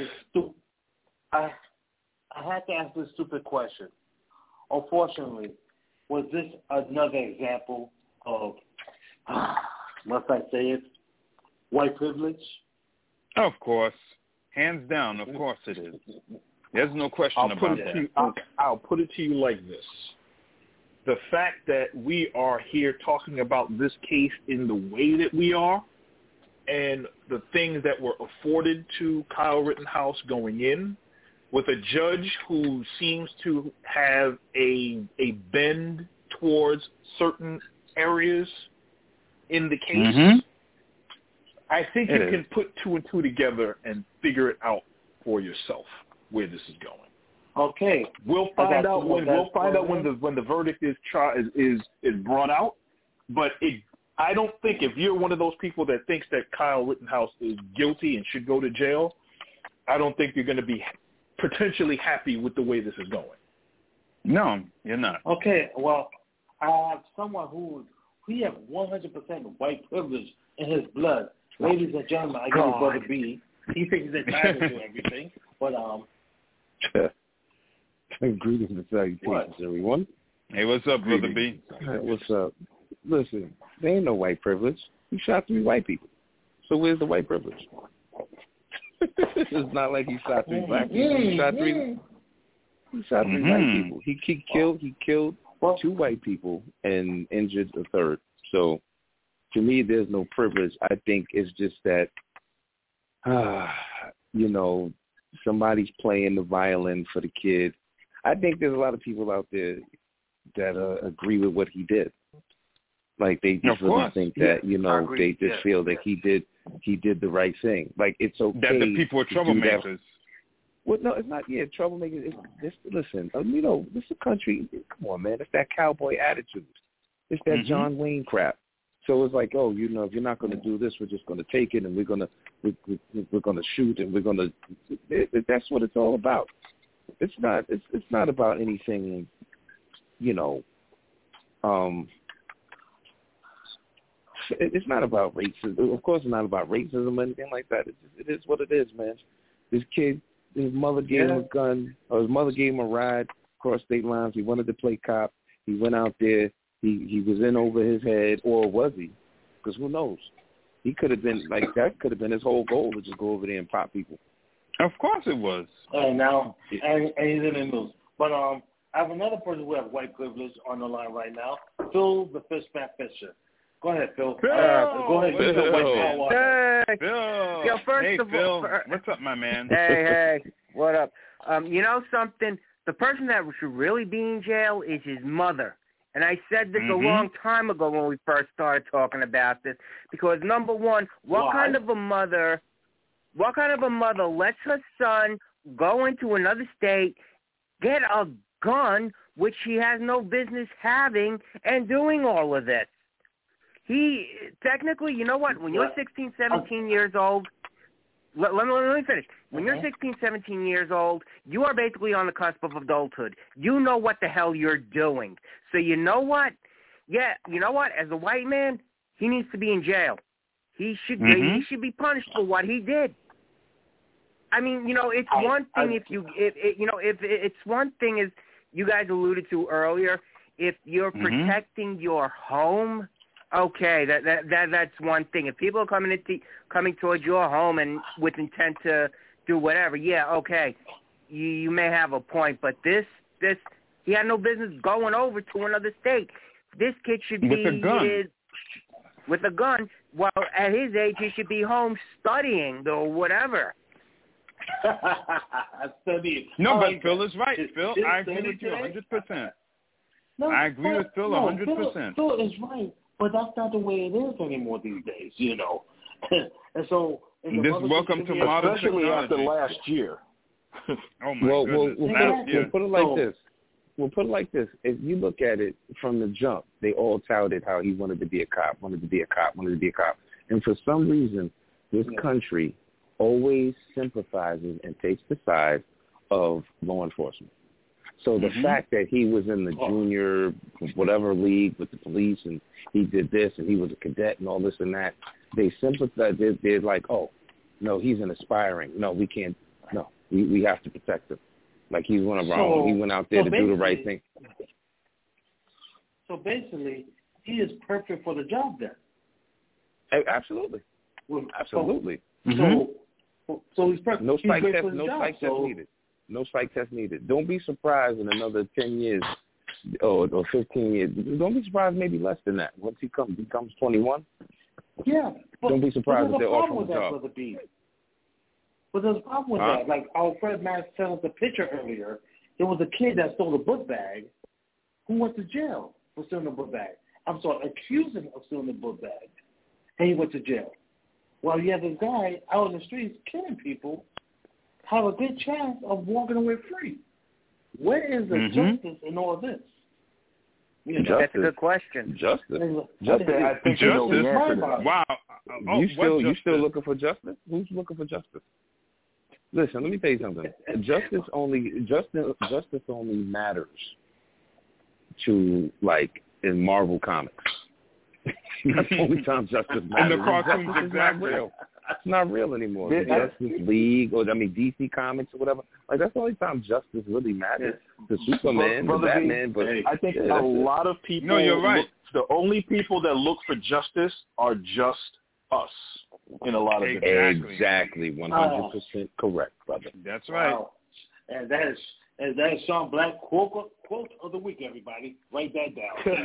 I had to ask this stupid question. Unfortunately, was this another example of, must I say it, white privilege? Of course. Hands down, of course it is. There's no question about that. I'll put it to you like this. The fact that we are here talking about this case in the way that we are, and the things that were afforded to Kyle Rittenhouse going in, with a judge who seems to have a bend towards certain areas in the case, I think you can put two and two together and figure it out for yourself where this is going. Okay, we'll find out when the verdict is brought out. But I don't think if you're one of those people that thinks that Kyle Rittenhouse is guilty and should go to jail, I don't think you're going to be potentially happy with the way this is going. No, you're not. Okay, well, I have someone he has 100% white privilege in his blood. Ladies and gentlemen, I give you Brother B. He thinks that time to do everything, but greetings and salutations, everyone. Hey, what's up, Brother B? What's up? Listen, there ain't no white privilege. He shot 3 white people. So where's the white privilege? It's not like he shot 3 black people. He shot 3 white people. He killed 2 white people and injured a third. So to me, there's no privilege. I think it's just that, somebody's playing the violin for the kid. I think there's a lot of people out there that agree with what he did. Like they just really think that, they just feel that he did the right thing. Like it's okay that the people are troublemakers. Well, no, it's not. Yeah, troublemakers. Listen, this is a country. Come on, man. It's that cowboy attitude. It's that John Wayne crap. So it's like, if you're not going to do this, we're just going to take it, and we're going to shoot, and we're going to. That's what it's all about. It's not. It's not about anything. It's not about racism. Of course, it's not about racism or anything like that. It is what it is, man. This kid, his mother gave him a gun, or his mother gave him a ride across state lines. He wanted to play cop. He went out there. He was in over his head, or was he? Because who knows? He could have been like that. Could have been his whole goal to just go over there and pop people. Of course, it was. And now, and he's in the news. But I have another person who has white privilege on the line right now. Phil, the Fishman Fisher. Go ahead, Phil. Phil. Go ahead, Phil. Hey. Phil. Yo, first hey, of Phil. all, What's up, my man? Hey, what up? You know something? The person that should really be in jail is his mother. And I said this a long time ago when we first started talking about this, because number one, what kind of a mother lets her son go into another state, get a gun, which he has no business having, and doing all of this? He technically, you know what? When you're 16, 17 years old, let me finish. When you're 16, 17 years old, you are basically on the cusp of adulthood. You know what the hell you're doing. So you know what? Yeah, you know what? As a white man, he needs to be in jail. He should be punished for what he did. I mean, it's one thing it's one thing, as you guys alluded to earlier, if you're protecting your home. Okay, that's one thing. If people are coming towards your home and with intent to do whatever, yeah, okay, you may have a point. But this, he had no business going over to another state. This kid should be with a gun. While at his age, he should be home studying or whatever. Studying. No, but Phil is right. Phil, I agree with you 100%. No, I agree with Phil 100%. Phil is right. But that's not the way it is anymore these days, And so, welcome to modern especially technology. after last year. Oh my goodness! We'll put it like this. We'll put it like this. If you look at it from the jump, they all touted how he wanted to be a cop, and for some reason, this country always sympathizes and takes the side of law enforcement. So the fact that he was in the junior whatever league with the police and he did this and he was a cadet and all this and that, they sympathize. They're like, oh, no, he's an aspiring. No, we can't. No, we have to protect him. Like he's one of our own. He went out there to do the right thing. So basically, he is perfect for the job then. Absolutely. Absolutely. So he's perfect. No psych test. No psych test needed. No psych test needed. Don't be surprised in another 10 years or 15 years. Don't be surprised maybe less than that. Once he becomes 21, Yeah. But don't be surprised if they're off from the job. But there's a problem with that. Like our friend Matt sent us a picture earlier. There was a kid that stole a book bag who went to jail for stealing a book bag. I'm sorry, accused him of stealing a book bag. And he went to jail. Well, you have this guy out in the streets killing people, have a good chance of walking away free. Where is the justice in all this? You know, that's a good question. Justice. I think you know the answer to that. Wow. You still looking for justice? Who's looking for justice? Listen, let me tell you something. Justice only matters to, like, in Marvel comics. That's the only time justice matters. In the cartoons, justice is not real. It's not real anymore. The Justice League, or DC Comics, or whatever. Like, that's the only time justice really matters. The Superman, the Batman. But I think a lot of people. No, you're right. The only people that look for justice are just us. In a lot of exactly 100% correct, brother. That's right. Wow. And that is Sean Black quote of the week. Everybody, write that down.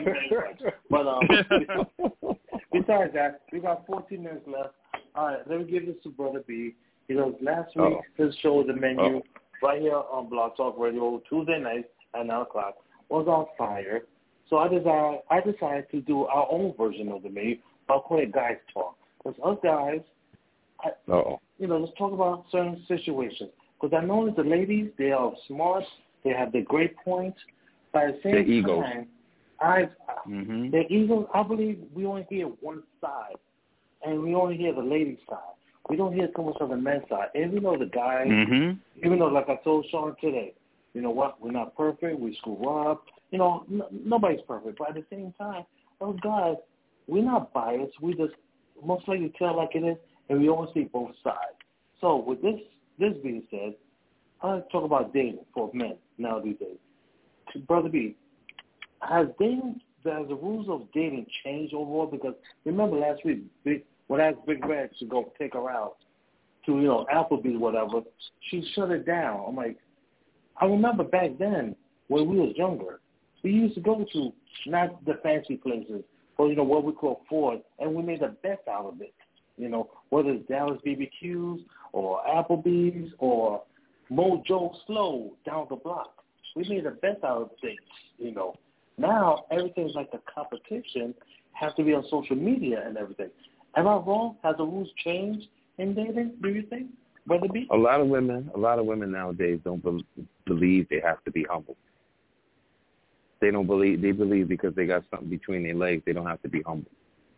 But besides that, we got 14 minutes left. All right, let me give this to Brother B. Last week his show, The Menu, right here on Blog Talk Radio, Tuesday night at 9 o'clock, was on fire. So I decided to do our own version of The Menu. I'll call it Guys Talk. Because us guys, let's talk about certain situations. Because I know that the ladies, they are smart, they have the great points, but at the same time, their egos, I believe we only hear one side, and we only hear the ladies' side. We don't hear too much of the men's side. And we know the guys, even though, like I told Sean today, you know what, we're not perfect, we screw up. You know, nobody's perfect. But at the same time, those guys, we're not biased. We just most likely tell like it is, and we always see both sides. So with this being said, I'll talk about dating for men now these days. Brother B, has the rules of dating changed overall? Because remember last week, when I asked Big Red to go take her out to, Applebee's or whatever, she shut it down. I'm like, I remember back then when we was younger, we used to go to not the fancy places, or, what we could afford, and we made the best out of it. Whether it's Dallas BBQs or Applebee's or Mojo Slow down the block. We made the best out of things, Now, everything's like a competition, has to be on social media and everything. Am I wrong? Has the rules changed in dating, do you think, Brother B? A lot of women nowadays don't believe they have to be humble. They believe because they got something between their legs, they don't have to be humble.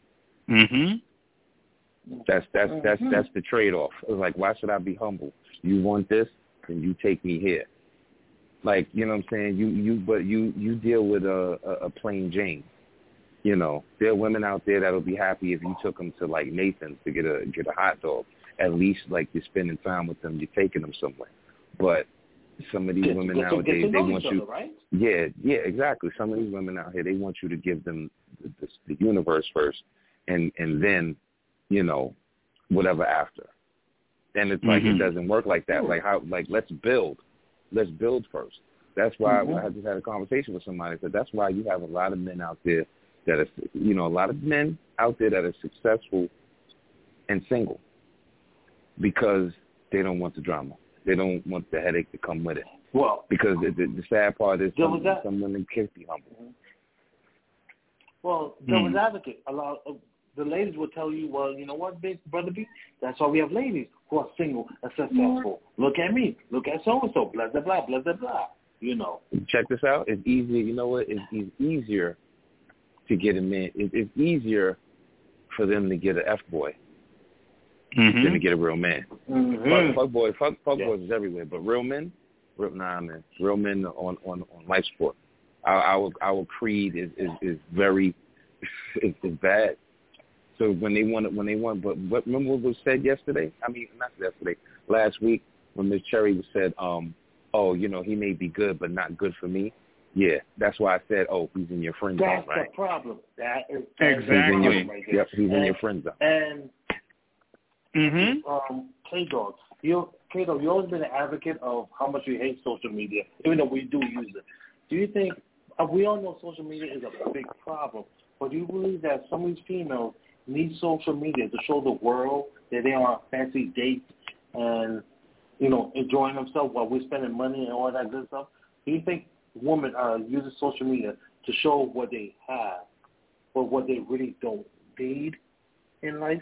That's the trade-off. It's like, why should I be humble? You want this, then you take me here. Like, you know what I'm saying? You deal with a plain Jane. There are women out there that'll be happy if you took them to like Nathan's to get a hot dog. At least like you're spending time with them, you're taking them somewhere. But some of these women nowadays, they want you. Right? Yeah, exactly. Some of these women out here, they want you to give them the universe first, and then, whatever after. And it's like it doesn't work like that. Like let's build first. That's why I just had a conversation with somebody. Said that's why you have a lot of men out there that are, a lot of men out there that are successful and single because they don't want the drama. They don't want the headache to come with it. Well, because the sad part is some women can't be humble. Well, devil's advocate. A lot of the ladies will tell you, well, you know what, Brother B? That's why we have ladies who are single and successful. Look at me. Look at so-and-so. Blah, blah, blah, blah, blah, blah. Check this out. It's easier. You know what? It's easier to get a man. It's easier for them to get an F-boy than to get a real man. Fuck boys is everywhere, but real men, man. Real men on life support. Our creed is very is bad. So when they want, but remember what was said yesterday? I mean, not yesterday, last week when Miss Cherry said, he may be good, but not good for me. Yeah, that's why I said, he's in your friend zone, right? That's the problem. That is exactly. Yep, he's in your friend zone. And K-Dog, you've always been an advocate of how much you hate social media, even though we do use it. Do you think, we all know social media is a big problem, but do you believe that some of these females need social media to show the world that they are on fancy dates and, you know, enjoying themselves while we're spending money and all that good stuff? Do you think women are using social media to show what they have, but what they really don't need in life?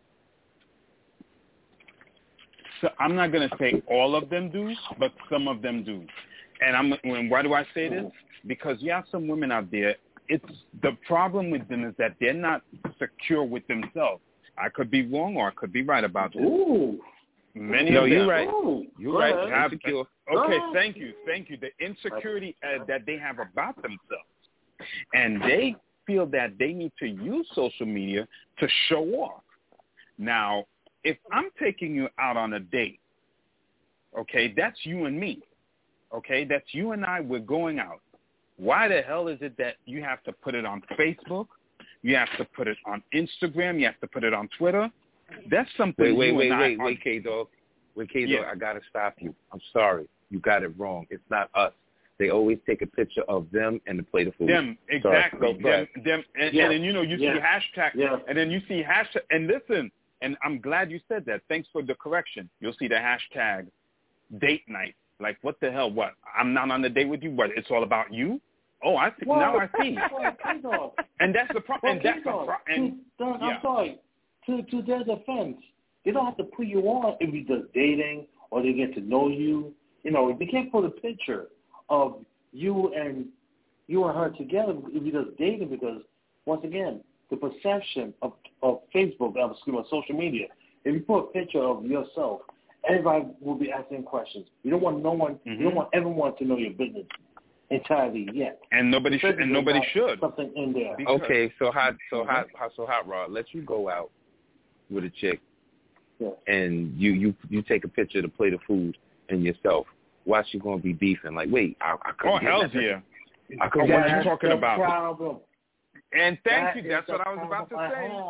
So I'm not going to say all of them do, but some of them do. And why do I say this? Because you have some women out there, it's the problem with them is that they're not secure with themselves. I could be wrong or I could be right about this. Ooh. Many No, of them. you're right. You're right. Insecure. Okay, thank you. The insecurity that they have about themselves. And they feel that they need to use social media to show off. Now, if I'm taking you out on a date, okay, that's you and me. Okay, that's you and I, we're going out. Why the hell is it that you have to put it on Facebook? You have to put it on Instagram. You have to put it on Twitter. That's something Wait, K-Dog. Yeah. I got to stop you. I'm sorry. You got it wrong. It's not us. They always take a picture of them and the plate of food. Them, exactly. Sorry. Them. And then, you know, you see hashtag. Yeah. And then you see hashtag. And listen, and I'm glad you said that. Thanks for the correction. You'll see the hashtag date night. Like, what the hell? What? I'm not on the date with you? What? It's all about you? Oh, I see. Well, now I see. Well, and that's the problem. I'm sorry. To their defense, they don't have to put you on if you're just dating or they get to know you. You know, they can't put a picture of you and her together if you're just dating because, once again, the perception of Facebook, of social media, if you put a picture of yourself, everybody will be asking questions. You don't want you don't want everyone to know your business entirely yet. And nobody should. Something in there. Okay, so hot rod. Let you go out with a chick, and you take a picture of the plate of food and yourself. Why she gonna be beefing? Like, wait, I couldn't. Oh, hell's yeah. What are you talking about? Problem. And thank you. That's what I was about to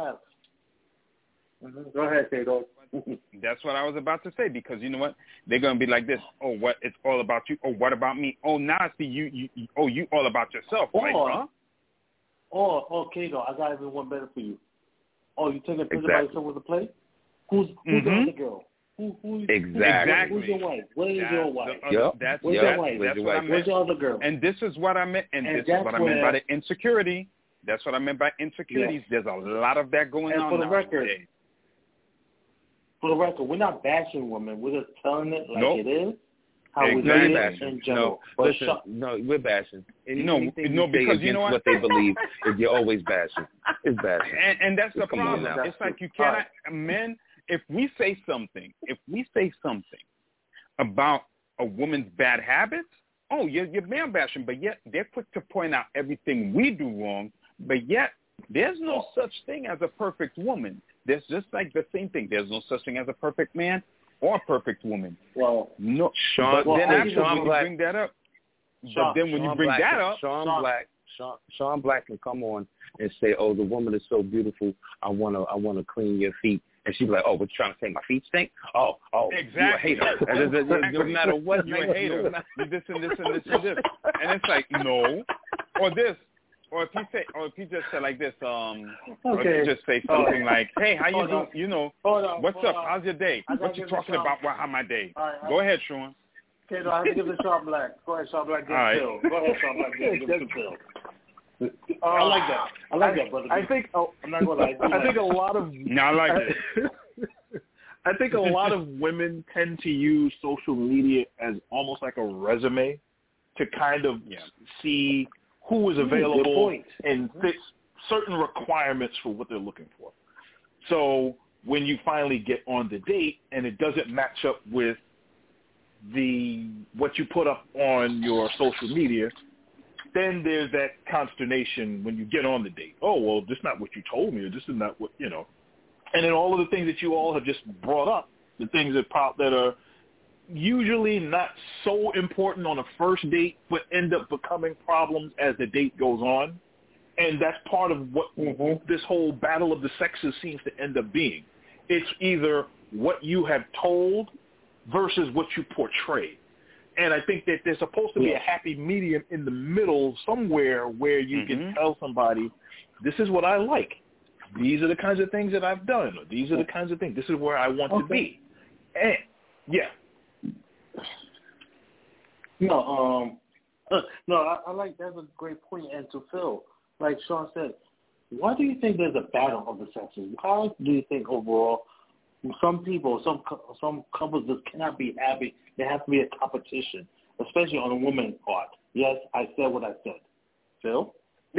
say. Go ahead, Tato. That's what I was about to say, because you know what? They're going to be like this. Oh, what? It's all about you. Oh, what about me? Oh, now I see you you all about yourself. Like, huh? Okay, though. I got even one better for you. Oh, you taking a picture by yourself with a plate? Who's the other girl? Exactly. Who's your wife? Where is your wife? Where's your wife? Where's your other girl? And this is what I meant. And this is what I meant by the insecurity. That's what I meant by insecurities. Yeah. There's a lot of that going on nowadays. For the record, we're not bashing women. We're just telling it like it is. How exactly. we live in general. No, we're bashing. Because you know what they believe is you're always bashing. It's bashing. And that's the problem. It's like you cannot, men, if we say something about a woman's bad habits, oh, you're man bashing, but yet they're quick to point out everything we do wrong, but yet there's no such thing as a perfect woman. There's just like the same thing. There's no such thing as a perfect man or a perfect woman. Well, no. Sean Black can come on and say, "Oh, the woman is so beautiful. I wanna clean your feet," and she'd be like, "Oh, what you trying to say? My feet stink? Oh, exactly. You a hater. No matter what, you're a hater. You this and this and this and this, and it's like no, or this." Or if he just said like this, or if he just say something like, "Hey, how you doing? You know, what's up? How's your day? What you talking about? How my day?" Go ahead, Sean. Okay, no, I have to give it to Sean Black. Go ahead, Sean Black. Get the pill. Go ahead, Sean Black. Give it the pill. I like that. I like that, brother. I'm not gonna lie. I think a lot of. No, I like it. I think a lot of women tend to use social media as almost like a resume to kind of see who is available and fits certain requirements for what they're looking for. So when you finally get on the date and it doesn't match up with what you put up on your social media, then there's that consternation when you get on the date. Oh, well, this is not what you told me, or this is not what, you know. And then all of the things that you all have just brought up, the things that are usually not so important on a first date, but end up becoming problems as the date goes on. And that's part of what this whole battle of the sexes seems to end up being. It's either what you have told versus what you portray. And I think that there's supposed to be a happy medium in the middle somewhere where you can tell somebody, this is what I like. these are the kinds of things that I've done, or these are the kinds of things. This is where I want to be. And yeah. No, I like that's a great point. And to Phil, like Sean said, why do you think there's a battle of the sexes? Why do you think overall some people, some couples just cannot be happy? There has to be a competition, especially on the woman's part. Yes, I said what I said. Phil?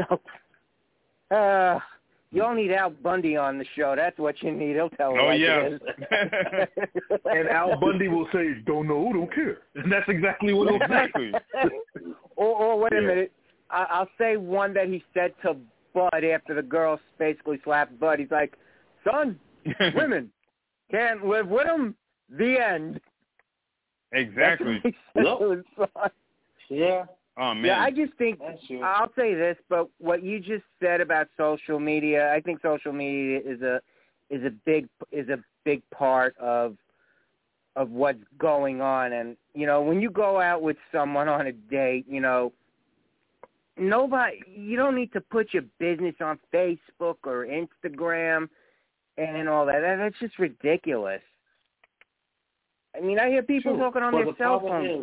You all need Al Bundy on the show. That's what you need. He'll tell you. Oh, yeah. It is. And Al Bundy will say, don't know, don't care. And that's exactly what he'll say. Or wait a minute. I'll say one that he said to Bud after the girl basically slapped Bud. He's like, son, women can't live with them. The end. Exactly. Yeah. Oh, man. Yeah, I just think I'll say this, but what you just said about social media, I think social media is a big part of what's going on. And when you go out with someone on a date, you don't need to put your business on Facebook or Instagram and all that. That's just ridiculous. I mean, I hear people talking on their cell phones.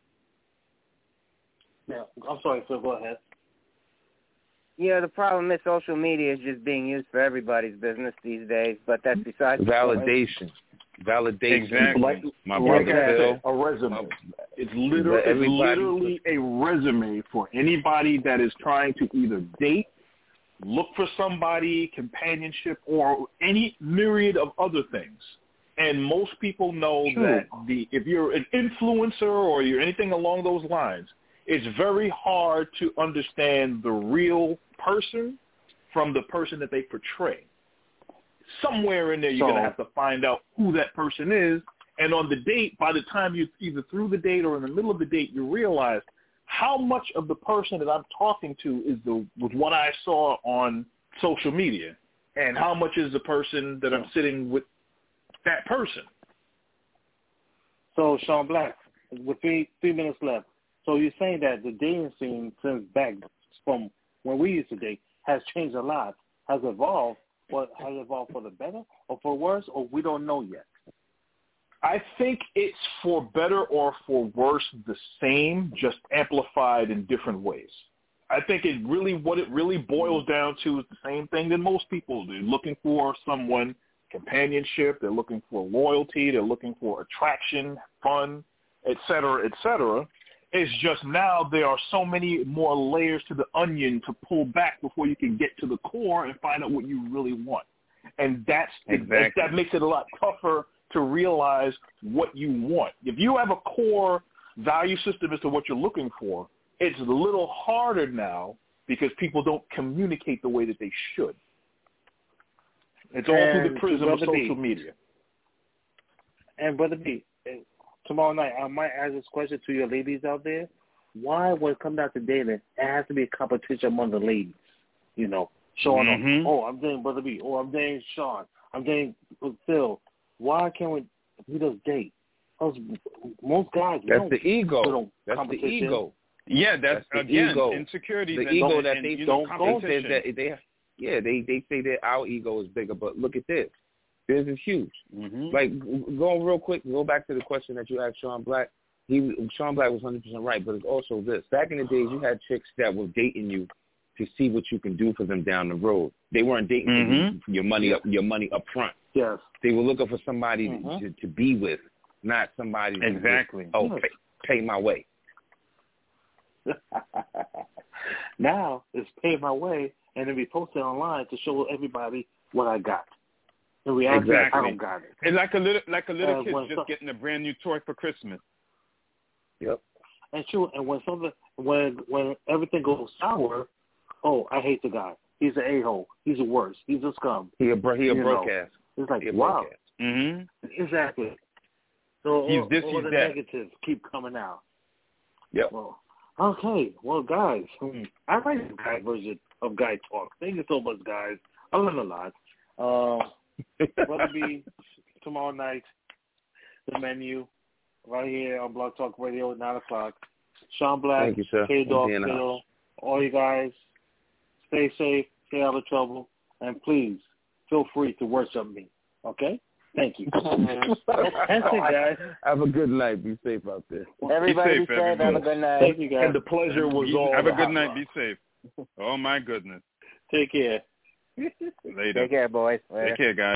Yeah, I'm sorry, Phil. Go ahead. Yeah, the problem is social media is just being used for everybody's business these days, but that's besides validation. Exactly. My brother Phil. A resume. It's literally a resume for anybody that is trying to either date, look for somebody, companionship, or any myriad of other things. And most people know that if you're an influencer or you're anything along those lines, it's very hard to understand the real person from the person that they portray. Somewhere in there, you're going to have to find out who that person is. And on the date, by the time you're either through the date or in the middle of the date, you realize how much of the person that I'm talking to was what I saw on social media, and how much is the person that I'm sitting with that person. So, Sean Black, with 3 minutes left, so you're saying that the dating scene since back from when we used to date has changed a lot, has evolved. What has evolved for the better or for worse, or we don't know yet? I think it's for better or for worse the same, just amplified in different ways. I think what it really boils down to is the same thing that most people do. Looking for someone, companionship, they're looking for loyalty, they're looking for attraction, fun, et cetera, et cetera. It's just now there are so many more layers to the onion to pull back before you can get to the core and find out what you really want. And that makes it a lot tougher to realize what you want. If you have a core value system as to what you're looking for, it's a little harder now because people don't communicate the way that they should. It's all through the prism of social media. And Brother B, tomorrow night, I might ask this question to your ladies out there. Why, when it comes down to dating, it has to be a competition among the ladies? Sean, I'm dating Brother B. Oh, I'm dating Sean. I'm dating Phil. Why can't we just date? Most guys, that's the ego. That's the ego. Yeah, that's again ego. Insecurity. The ego that they don't say that they say that our ego is bigger, but look at this. This is huge. Mm-hmm. Like, going real quick, go back to the question that you asked Sean Black. Sean Black was 100% right, but it's also this. Back in the days, you had chicks that were dating you to see what you can do for them down the road. They weren't dating for your money up front. Yes. They were looking for somebody to be with, not somebody to pay my way. Now it's pay my way, and then we post it online to show everybody what I got. In reality, I don't got it. It's like a little kid just getting a brand new toy for Christmas. Yep. And when everything goes sour, I hate the guy. He's an a-hole. He's a worse. He's a scum. He a broke ass. It's like, wow. Mm-hmm. Exactly. So he's the negatives keep coming out. Yep. Well, okay. Well, guys, I like the guy version of Guy Talk. Thank you so much, guys. I learned a lot. Brother B, tomorrow night, the menu, right here on Blog Talk Radio at 9 o'clock. Sean Black, thank you, sir. K-Dog, Phil, all you guys, stay safe, stay out of trouble, and please feel free to worship me. Okay? Thank you. That's it, guys. Have a good night. Be safe out there. Everybody be safe, Have a good night. Thank you, guys. And the pleasure was all. Have a good night. Be safe. Oh, my goodness. Take care. Later. Take care, boys. Later. Take care, guys.